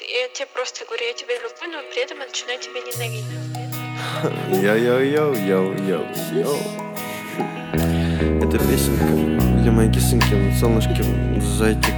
я тебе просто говорю, я тебя люблю, но при этом я начинаю тебя ненавидеть. Йоу-йоу-йоу-йоу-йоу. Это песенка для моей кисоньки, солнышки, зайчик.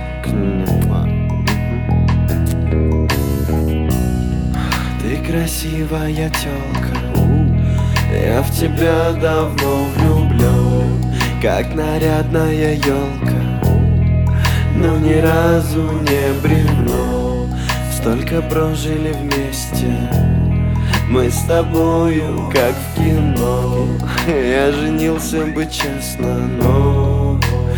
Ты красивая тёлка, я в тебя давно влюблён, как нарядная ёлка, но ни разу не бревно. Столько прожили вместе мы с тобою, как в кино. Я женился бы честно, но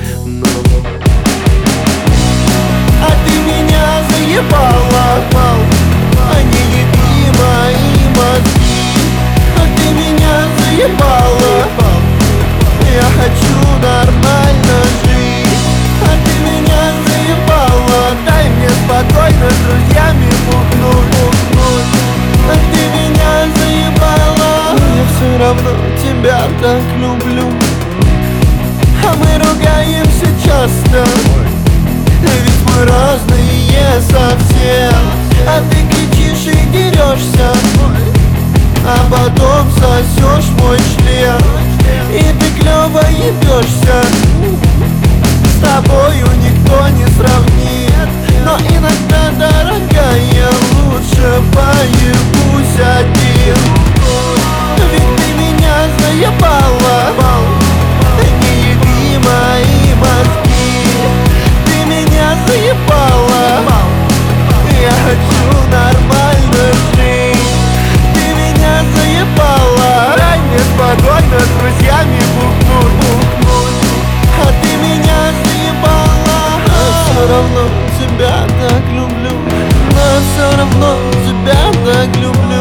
а ты меня заебала, они ебли мои мозги. А ты меня заебала, я хочу нормально жить. А ты меня заебала, дай мне спокойно с друзьями бухнуть. А ты меня заебала, но я все равно тебя так люблю. а мы ругаемся часто, ведь мы разные совсем. А ты кричишь и дерешься, а потом сосешь мой член. И ты клёво ебешься, с тобою никто не сравнит. Но иногда, дорогая, лучше поебусь один. Ведь ты меня заебала, не еби мои мозги. Ты меня заебала, я хочу нормально жить. Ты меня заебала, дай мне спокойно с друзьями бухнуть. А ты меня заебала, Но все равно тебя так люблю, но все равно тебя так люблю.